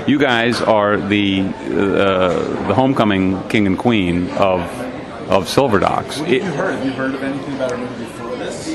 you guys are the homecoming king and queen of Silver Docks. What have you heard? Have you heard of anything about our movie before this?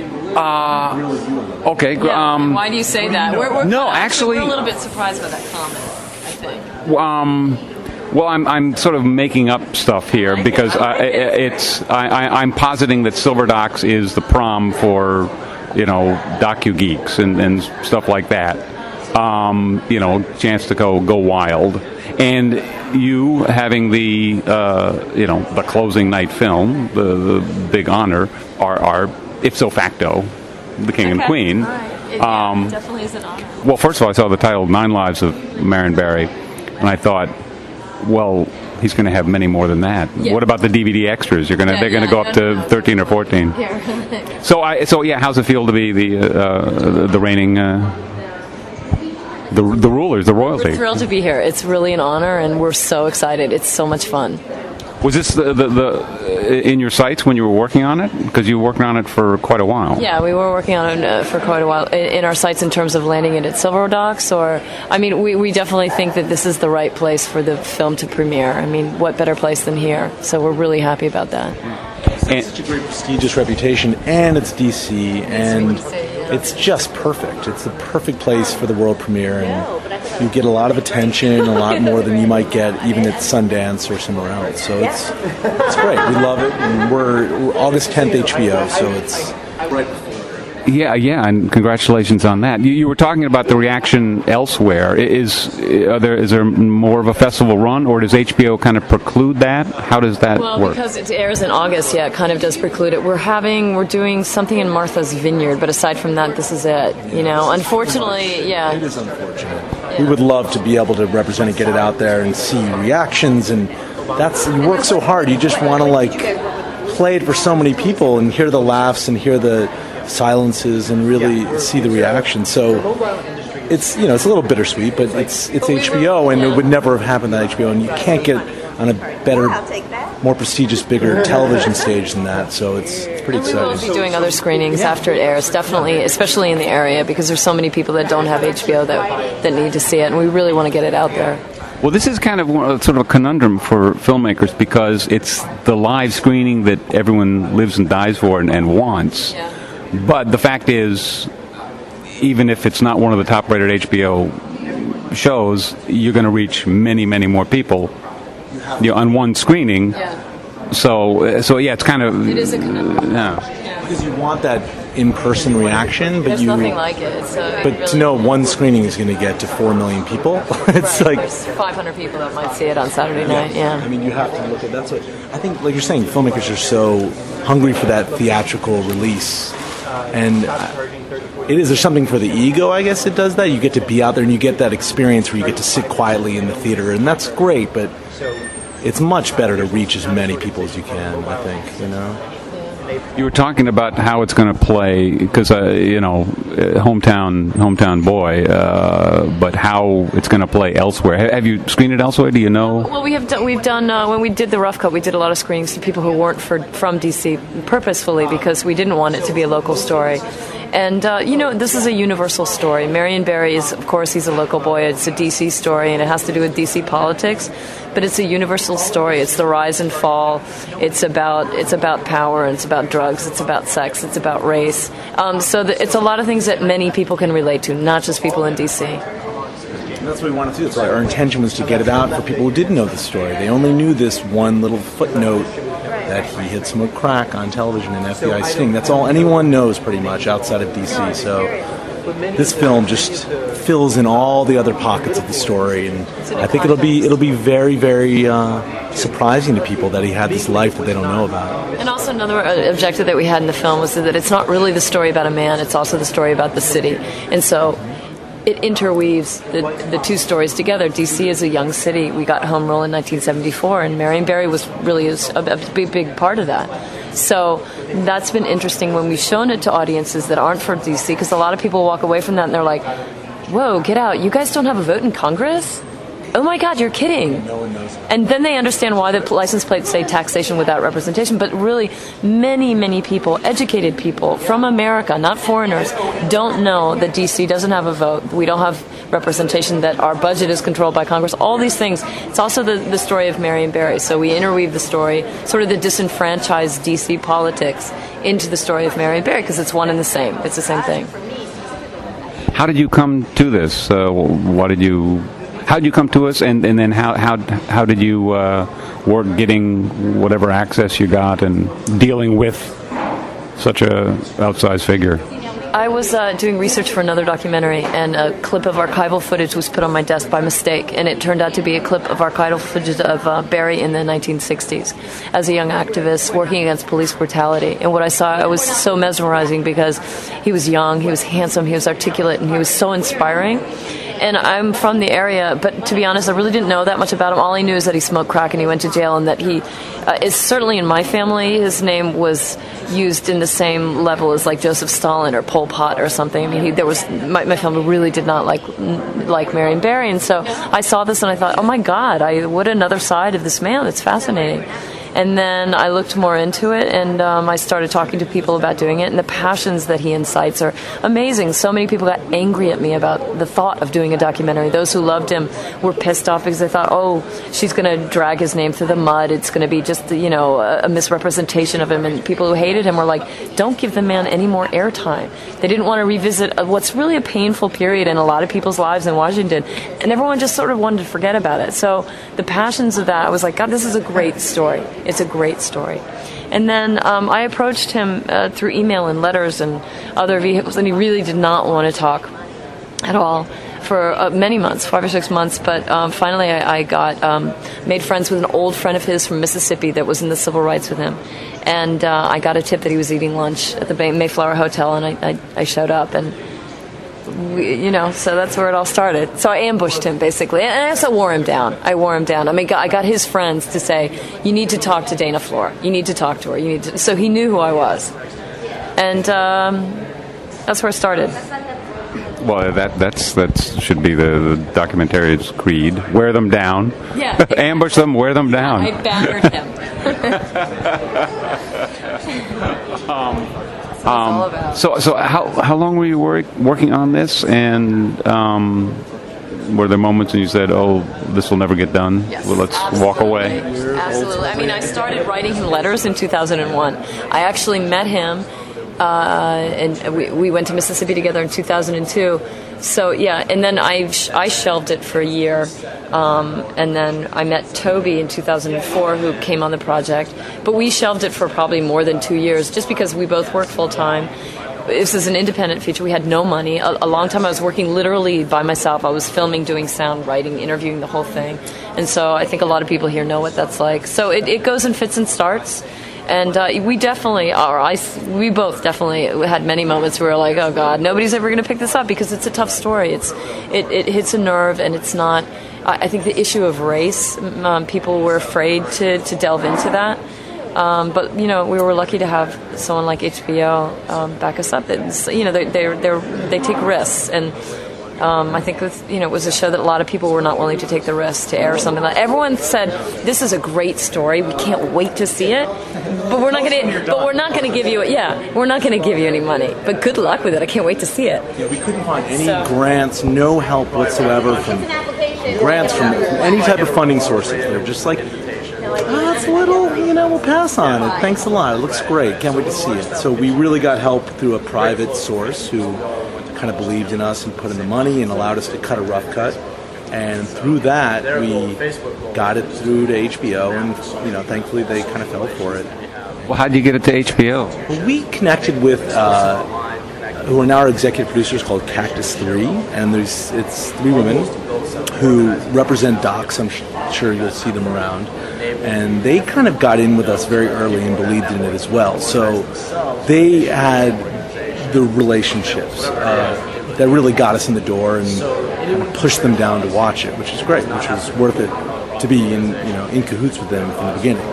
Okay. Yeah, why do you say that? No, actually, we're a little bit surprised by that comment, I think. Well, I'm sort of making up stuff here because I'm positing that Silver Docks is the prom for docu geeks and stuff like that. Chance to go wild, and you having the the closing night film, the big honor, are ipso facto the king and queen. All right. It definitely is an honor. Well, first of all, I saw the title "9 Lives of Marion Barry," and I thought, well, he's going to have many more than that. Yeah. What about the DVD extras? They're going to go up to 13 or 14. Yeah. So how's it feel to be the reigning the rulers, the royalty? We're thrilled to be here. It's really an honor, and we're so excited. It's so much fun. Was this the in your sights when you were working on it? Because you were working on it for quite a while. Yeah, we were working on it for quite a while. In our sights in terms of landing it at Silver Docks, we definitely think that this is the right place for the film to premiere. I mean, what better place than here? So we're really happy about that. It's such a great prestigious reputation, and it's DC, and it's just perfect. It's the perfect place for the world premiere, and you get a lot of attention, a lot more than you might get even at Sundance or somewhere else. So it's great. We love it, and we're August 10th HBO, so it's right before. Yeah, and congratulations on that. You were talking about the reaction elsewhere. Is there more of a festival run, or does HBO kind of preclude that? How does that work? Well, because it airs in August, it kind of does preclude it. We're doing something in Martha's Vineyard, but aside from that, this is it. Unfortunately, yeah. It is unfortunate. Yeah. We would love to be able to represent it, get it out there, and see reactions, and you work so hard. You just want to play it for so many people and hear the laughs and hear the silences and really see the reaction. So it's it's a little bittersweet, but it's HBO, and it would never have happened at HBO, and you can't get on a better, more prestigious, bigger television stage than that. So it's pretty exciting. We will be doing other screenings after it airs, definitely, especially in the area, because there's so many people that don't have HBO that need to see it, and we really want to get it out there. Well, this is kind of sort of a conundrum for filmmakers because it's the live screening that everyone lives and dies for and wants. Yeah. But the fact is, even if it's not one of the top-rated HBO shows, you're going to reach many, many more people on one screening. Yeah. So yeah, it's kind of... It is a conundrum. Yeah. Because you want that in-person reaction, but there's nothing like it. To know one screening is going to get to 4 million people, it's right. There's 500 people that might see it on Saturday night. Yeah. I mean, you have to look at that's what I think. Like you're saying, filmmakers are so hungry for that theatrical release. And there's something for the ego, I guess it does that. You get to be out there and you get that experience where you get to sit quietly in the theater, and that's great, but it's much better to reach as many people as you can, I think, You were talking about how it's going to play, because, hometown boy, but how it's going to play elsewhere. Have you screened it elsewhere? Do you know? Well, we've done when we did the Rough Cut, we did a lot of screenings to people who weren't from DC purposefully because we didn't want it to be a local story. And, this is a universal story. Marion Barry is, of course, he's a local boy. It's a D.C. story, and it has to do with D.C. politics. But it's a universal story. It's the rise and fall. It's about power, and it's about drugs. It's about sex. It's about race. It's a lot of things that many people can relate to, not just people in D.C. That's what we wanted to do. That's why our intention was to get it out for people who didn't know the story. They only knew this one little footnote that he had smoked crack on television in FBI sting. That's all anyone knows pretty much outside of DC. So this film just fills in all the other pockets of the story, and I think it'll be very, very surprising to people that he had this life that they don't know about. And also another objective that we had in the film was that it's not really the story about a man, it's also the story about the city. And so it interweaves the two stories together. D.C. is a young city. We got home rule in 1974, and Marion Barry was really a big part of that. So that's been interesting when we've shown it to audiences that aren't from D.C., because a lot of people walk away from that and they're like, whoa, get out. You guys don't have a vote in Congress? oh my God, you're kidding. No one knows. And then they understand why the license plates say taxation without representation. But really, many, many people, educated people from America, not foreigners, don't know that D.C. doesn't have a vote. We don't have representation, that our budget is controlled by Congress, all these things. It's also the story of Marion Barry. So we interweave the story, sort of the disenfranchised D.C. politics, into the story of Marion Barry, because it's one and the same. It's the same thing. How did you come to this? How did you come to us, and then how did you work getting whatever access you got and dealing with such a outsized figure? I was doing research for another documentary, and a clip of archival footage was put on my desk by mistake, and it turned out to be a clip of archival footage of Barry in the 1960s as a young activist working against police brutality. And what I saw, it was so mesmerizing, because he was young, he was handsome, he was articulate, and he was so inspiring. And I'm from the area, but to be honest, I really didn't know that much about him. All I knew is that he smoked crack and he went to jail, and that he is certainly in my family, his name was used in the same level as like Joseph Stalin or Pol Pot or something. I mean, my family really did not like Marion Barry, and so I saw this and I thought, oh my God, what another side of this man. It's fascinating. And then I looked more into it, and I started talking to people about doing it, and the passions that he incites are amazing. So many people got angry at me about the thought of doing a documentary. Those who loved him were pissed off because they thought, oh, she's going to drag his name through the mud. It's going to be just, a misrepresentation of him. And people who hated him were like, don't give the man any more airtime. They didn't want to revisit what's really a painful period in a lot of people's lives in Washington, and everyone just sort of wanted to forget about it. So the passions of that, I was like, God, this is a great story. It's a great story. And then I approached him through email and letters and other vehicles, and he really did not want to talk at all for many months, 5 or 6 months. But finally I made friends with an old friend of his from Mississippi that was in the civil rights with him. And I got a tip that he was eating lunch at the Mayflower Hotel, and I showed up, and so that's where it all started. So I ambushed him, basically. And I also wore him down. I mean, I got his friends to say, you need to talk to Dana Flor. You need to talk to her. So he knew who I was. And that's where it started. Well, that should be the documentary's creed. Wear them down. Yeah. Ambush them, wear them down. I battered him. All about. So how long were you working on this, and were there moments when you said, oh, this will never get done? Yes, well, let's absolutely. walk away? Absolutely. I mean, I started writing him letters in 2001. I actually met him, and we went to Mississippi together in 2002. So, yeah, and then I shelved it for a year, and then I met Toby in 2004, who came on the project. But we shelved it for probably more than 2 years, just because we both worked full-time. This is an independent feature. We had no money. A long time I was working literally by myself. I was filming, doing sound, writing, interviewing, the whole thing. And so I think a lot of people here know what that's like. So it goes in fits and starts. And we both definitely had many moments where we were like, oh God, nobody's ever going to pick this up, because it's a tough story. It hits a nerve, and it's not. I think the issue of race, people were afraid to delve into that. But we were lucky to have someone like HBO back us up. They take risks, and I think it was a show that a lot of people were not willing to take the risk to air something like. Everyone said, "This is a great story. We can't wait to see it, but we're not going to. But we're not going to give you it. Yeah, we're not going to give you any money. But good luck with it. I can't wait to see it." Yeah, we couldn't find any grants, no help whatsoever from grants from any type of funding sources. They're just like, it's a little, we'll pass on it. Thanks a lot. It looks great. Can't wait to see it. So we really got help through a private source who kind of believed in us and put in the money and allowed us to cut a rough cut. And through that, we got it through to HBO, and thankfully they kind of fell for it. Well, how did you get it to HBO? Well, we connected with who are now our executive producers, called Cactus 3, and it's 3 women who represent docs. I'm sure you'll see them around. And they kind of got in with us very early and believed in it as well. So they had the relationships that really got us in the door and kind of pushed them down to watch it, which is great, which was worth it to be in cahoots with them from the beginning.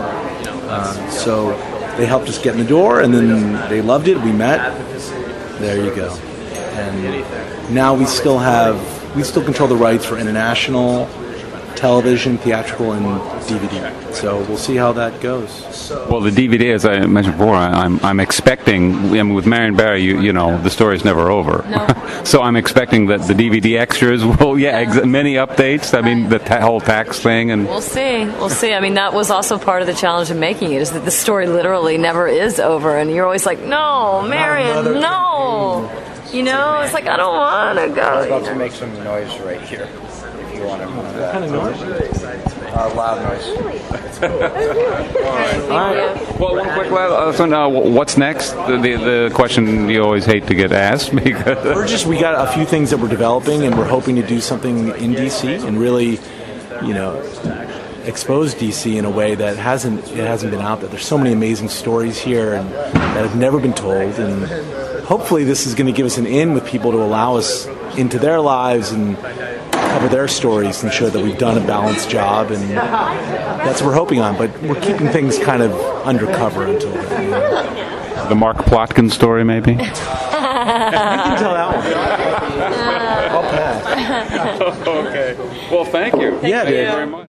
So they helped us get in the door, and then they loved it. We met. There you go. And now we still control the rights for international television, theatrical, and DVD. So we'll see how that goes. Well, the DVD, as I mentioned before, I'm expecting. I mean, with Marion Barry, you know, the story's never over. No. So I'm expecting that the DVD extras will, many updates. I mean, the whole tax thing, and We'll see. We'll see. I mean, that was also part of the challenge of making it, is that the story literally never is over, and you're always like, no, Marion, no. You know, it's like, I don't want to go. I was about to make some noise right here. If you want to move that. What kind of noise? Loud noise. well, one quick what's next? The question you always hate to get asked because We got a few things that we're developing, and we're hoping to do something in DC and really, expose DC in a way that hasn't been out there. There's so many amazing stories here and that have never been told, and hopefully this is going to give us an in with people to allow us into their lives and cover their stories and show that we've done a balanced job, and that's what we're hoping on. But we're keeping things kind of undercover until then. the Mark Plotkin story, maybe. You can tell that one. I'll pass. Okay. Well, thank you. Yeah, Thank you dude. very much.